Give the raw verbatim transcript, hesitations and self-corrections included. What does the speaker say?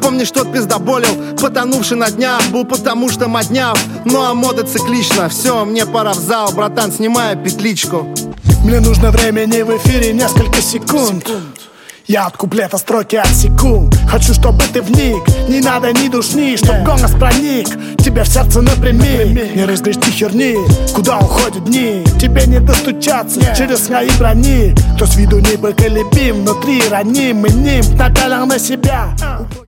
Помнишь, тот пиздоболил, потонувший на днях, был потому что модняв. Ну а мода циклична. Все, мне пора в зал, братан, снимай петличку. Мне нужно времени в эфире несколько секунд. Я от куплета строки отсеку. Хочу, чтобы ты вник, не надо ни душни, чтоб голос проник тебе в сердце напрямик. Не разгрести херни, куда уходят дни. Тебе не достучаться через свои брони. Кто с виду непоколебим, внутри раним, мы ним напялил на себя.